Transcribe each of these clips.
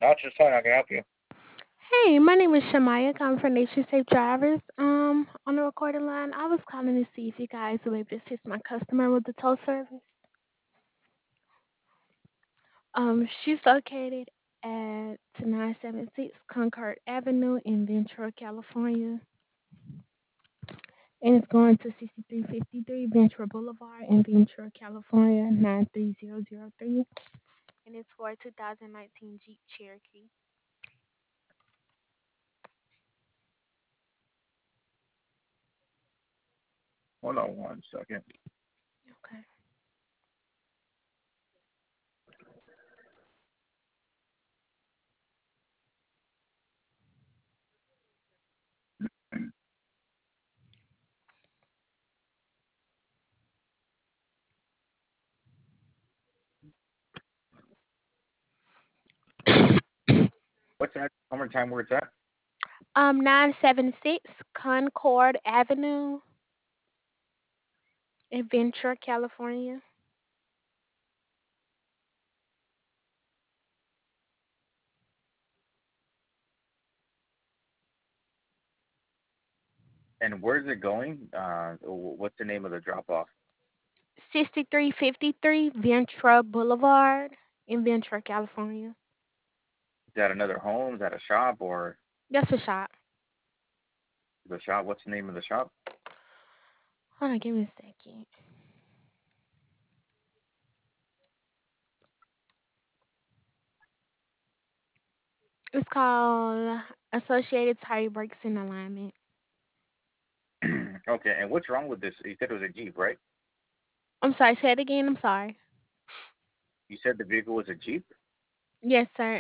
Not just fine. I can help you. Hey, my name is Shamaya, calling from Nation Safe Drivers. On the recording line, I was calling to see if you guys were able to assist my customer with the tow service. She's located at 976 Concord Avenue in Ventura, California, and it's going to 6353 Ventura Boulevard in Ventura, California 93003, and it's for a 2019 Jeep Cherokee. Hold on one second. Okay. What's that? One more time where it's at? 976 Concord Avenue in Ventura, California. And where's it going? What's the name of the drop off? 6353 Ventura Boulevard in Ventura, California. Is that another home? Is that a shop or That's a shop. the shop? What's the name of the shop? Hold on, give me a second. It's called Associated Tire Brakes and Alignment. Okay, and what's wrong with this? You said it was a Jeep, right? I'm sorry, say it again. I'm sorry. You said the vehicle was a Jeep? Yes, sir.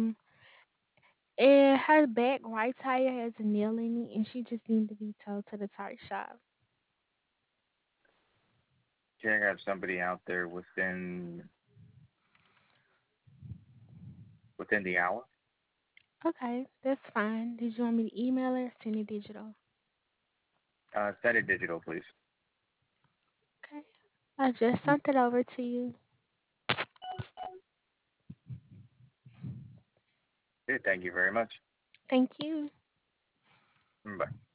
Her back right tire has a nail in it, and she just needs to be towed to the tire shop. Can I have somebody out there within the hour? Okay, that's fine. Did you want me to email her or send it digital? Send it digital, please. Okay. I just sent it over to you. Okay, thank you very much. Thank you. Bye.